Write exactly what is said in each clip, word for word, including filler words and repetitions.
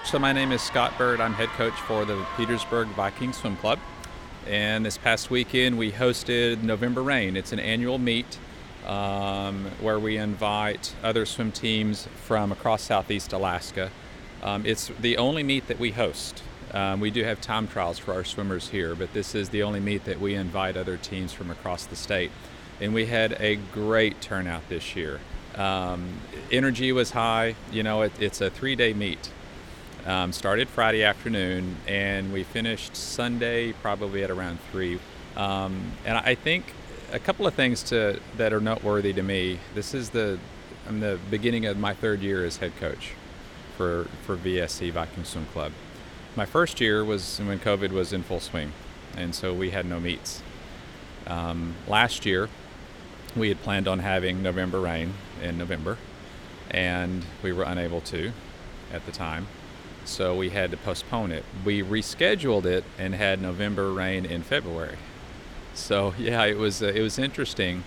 So my name is Scott Bird. I'm head coach for the Petersburg Viking Swim Club. And this past weekend we hosted November Rain. It's an annual meet um, where we invite other swim teams from across Southeast Alaska. Um, it's the only meet that we host. Um, we do have time trials for our swimmers here, but this is the only meet that we invite other teams from across the state. And we had a great turnout this year. Um, energy was high. You know, it, it's a three-day meet. Um, started Friday afternoon, and we finished Sunday probably at around three. Um, and I think a couple of things to that are noteworthy to me. This is the I'm the beginning of my third year as head coach for for V S C Viking Swim Club. My first year was when COVID was in full swing, and so we had no meets. Um, last year, we had planned on having November Rain in November, and we were unable to at the time. So we had to postpone it. We rescheduled it and had November Rain in February. So yeah, it was uh, it was interesting.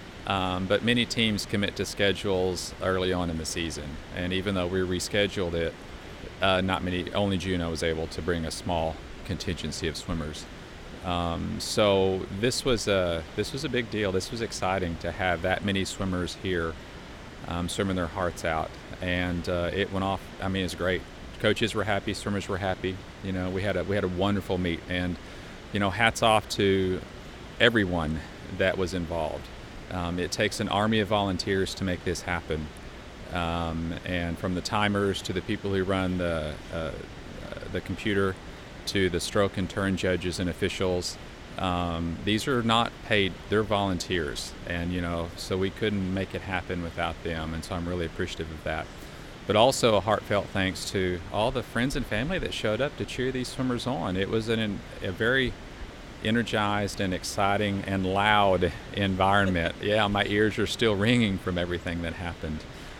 Um, but many teams commit to schedules early on in the season, and even though we rescheduled it, uh, not many. Only Juneau was able to bring a small contingency of swimmers. Um, so this was a this was a big deal. This was exciting to have that many swimmers here, um, swimming their hearts out, and uh, it went off. I mean, it's great. Coaches were happy, swimmers were happy. You know, we had a we had a wonderful meet, and you know, hats off to everyone that was involved. Um, it takes an army of volunteers to make this happen, um, and from the timers to the people who run the uh, the computer to the stroke and turn judges and officials. Um, these are not paid; they're volunteers, and you know, so we couldn't make it happen without them, and so I'm really appreciative of that. But also a heartfelt thanks to all the friends and family that showed up to cheer these swimmers on. It was an, a very energized and exciting and loud environment. Yeah, my ears are still ringing from everything that happened.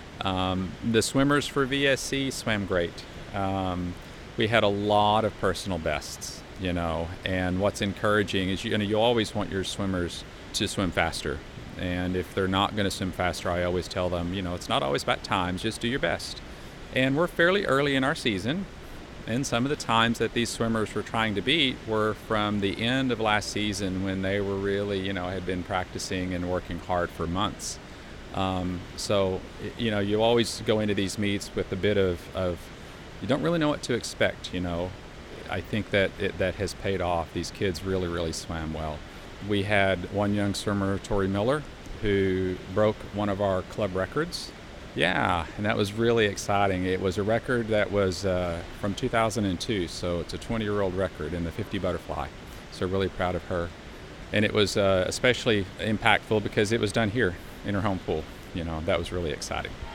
Um, the swimmers for V S C swam great. Um, we had a lot of personal bests, you know, and what's encouraging is you, you know, you always want your swimmers to swim faster. And if they're not going to swim faster, I always tell them, you know, it's not always about times, just do your best. And we're fairly early in our season, and some of the times that these swimmers were trying to beat were from the end of last season when they were really, you know, had been practicing and working hard for months. Um, so, you know, you always go into these meets with a bit of, of you don't really know what to expect, you know. I think that it, that has paid off. These kids really, really swam well. We had one young swimmer, Tori Miller, who broke one of our club records. Yeah, and that was really exciting. It was a record that was uh, from two thousand two, so it's a twenty-year-old record in the fifty butterfly. So really proud of her. And it was uh, especially impactful because it was done here in her home pool. You know, that was really exciting.